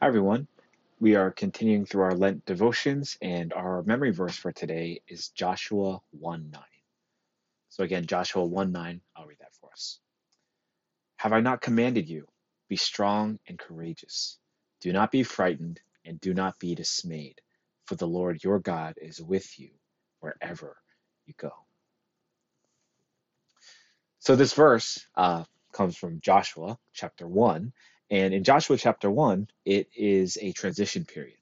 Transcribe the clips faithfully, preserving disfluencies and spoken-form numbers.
Hi, everyone. We are continuing through our Lent devotions, and our memory verse for today is Joshua one nine. So, again, Joshua one nine, I'll read that for us. Have I not commanded you? Be strong and courageous. Do not be frightened and do not be dismayed, for the Lord your God is with you wherever you go. So, this verse uh, comes from Joshua chapter one, and in Joshua chapter one, it is a transition period.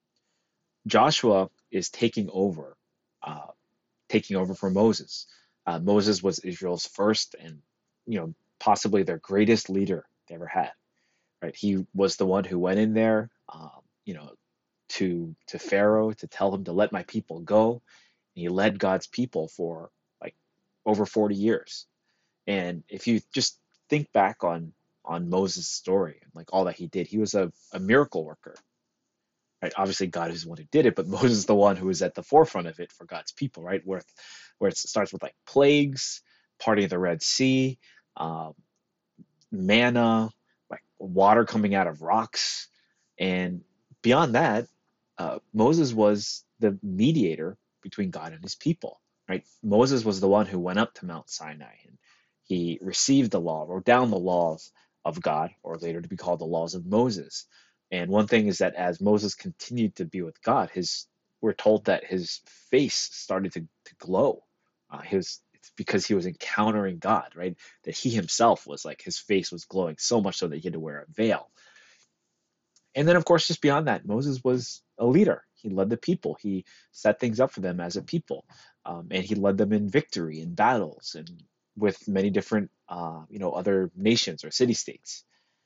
Joshua is taking over, uh, taking over for Moses. Uh, Moses was Israel's first and, you know, possibly their greatest leader they ever had. Right? He was the one who went in there, um, you know, to to Pharaoh to tell him to let my people go. And he led God's people for like over forty years. And if you just think back on on Moses' story and like all that he did, he was a, a miracle worker. Right? Obviously, God is the one who did it, but Moses is the one who is at the forefront of it for God's people, right? Where, where it starts with like plagues, parting of the Red Sea, um, manna, like water coming out of rocks. And beyond that, uh, Moses was the mediator between God and his people, right? Moses was the one who went up to Mount Sinai and he received the law, wrote down the laws of God, or later to be called the laws of Moses. And one thing is that as Moses continued to be with God, his we're told that his face started to, to glow. Uh, his it's because he was encountering God, right? That he himself was like his face was glowing so much so that he had to wear a veil. And then, of course, just beyond that, Moses was a leader. He led the people. He set things up for them as a people, um, and he led them in victory in battles and with many different, uh, you know, other nations or city states.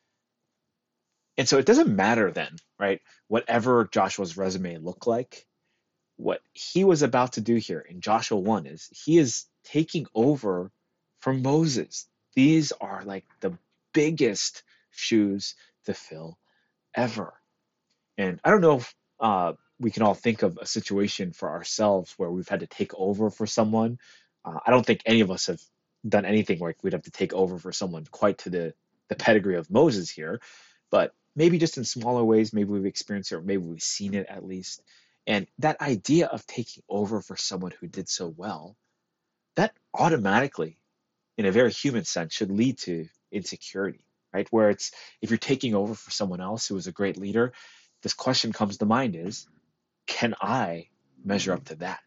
And so it doesn't matter then, right? Whatever Joshua's resume looked like, what he was about to do here in Joshua one is he is taking over from Moses. These are like the biggest shoes to fill ever. And I don't know if uh, we can all think of a situation for ourselves where we've had to take over for someone. Uh, I don't think any of us have done anything where we'd have to take over for someone quite to the, the pedigree of Moses here, but maybe just in smaller ways, maybe we've experienced it or maybe we've seen it at least. And that idea of taking over for someone who did so well, that automatically, in a very human sense, should lead to insecurity, right? Where it's if you're taking over for someone else who was a great leader, this question comes to mind is, can I measure up to that?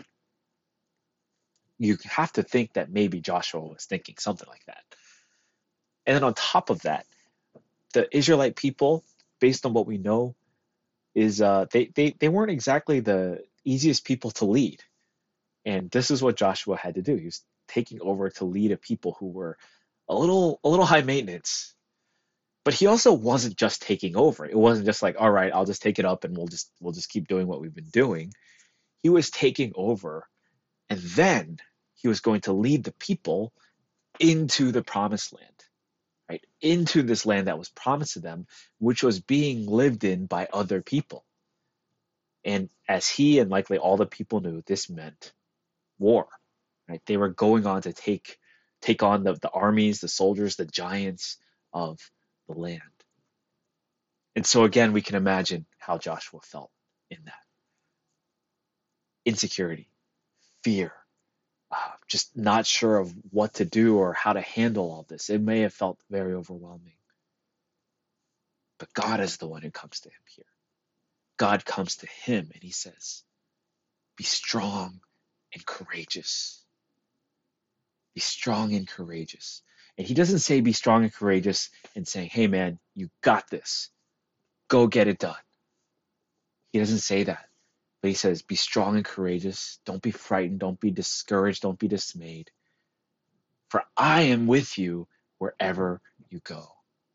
You have to think that maybe Joshua was thinking something like that. And then on top of that, the Israelite people, based on what we know, is uh, they, they, they weren't exactly the easiest people to lead. And this is what Joshua had to do. He was taking over to lead a people who were a little a little high maintenance. But he also wasn't just taking over. It wasn't just like, all right, I'll just take it up and we'll just we'll just keep doing what we've been doing. He was taking over, and then he was going to lead the people into the promised land, right? Into this land that was promised to them, which was being lived in by other people. And as he and likely all the people knew, this meant war, right? They were going on to take take on the, the armies, the soldiers, the giants of the land. And so again, we can imagine how Joshua felt in that. Insecurity, fear, uh, just not sure of what to do or how to handle all this. It may have felt very overwhelming. But God is the one who comes to him here. God comes to him and he says, be strong and courageous. Be strong and courageous. And he doesn't say be strong and courageous and saying, hey man, you got this. Go get it done. He doesn't say that. But he says, be strong and courageous. Don't be frightened. Don't be discouraged. Don't be dismayed. For I am with you wherever you go.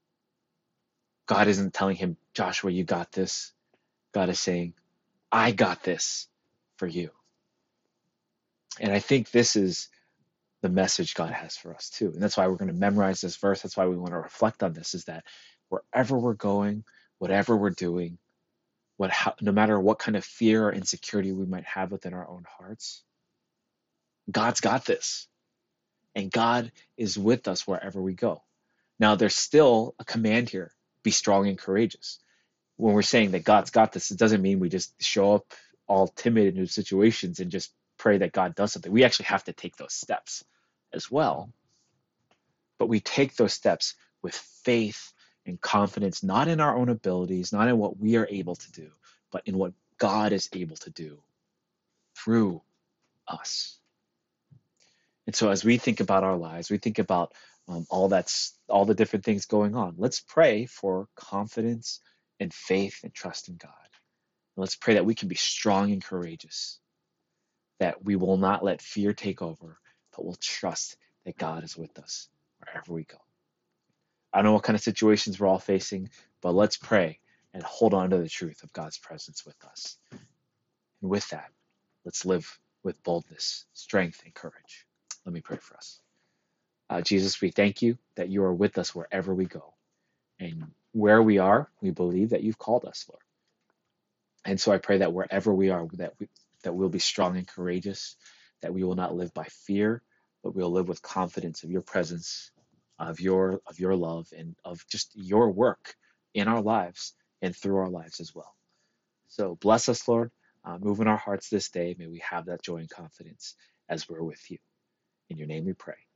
God isn't telling him, Joshua, you got this. God is saying, I got this for you. And I think this is the message God has for us too. And that's why we're going to memorize this verse. That's why we want to reflect on this, is that wherever we're going, whatever we're doing, what, how, no matter what kind of fear or insecurity we might have within our own hearts, God's got this. And God is with us wherever we go. Now, there's still a command here, be strong and courageous. when we're saying that God's got this, it doesn't mean we just show up all timid in new situations and just pray that God does something. We actually have to take those steps as well. But we take those steps with faith and confidence, not in our own abilities, not in what we are able to do, but in what God is able to do through us. And so as we think about our lives, we think about um, all that's all the different things going on. Let's pray for confidence and faith and trust in God. And let's pray that we can be strong and courageous, that we will not let fear take over, but we'll trust that God is with us wherever we go. I don't know what kind of situations we're all facing, but let's pray and hold on to the truth of God's presence with us. And with that, let's live with boldness, strength, and courage. Let me pray for us. Uh, Jesus, we thank you that you are with us wherever we go. And where we are, we believe that you've called us, Lord. And so I pray that wherever we are, that we, that we'll be strong and courageous, that we will not live by fear, but we'll live with confidence of your presence, of your of your love, and of just your work in our lives and through our lives as well. So bless us, Lord. Uh, move in our hearts this day. May we have that joy and confidence as we're with you. In your name we pray.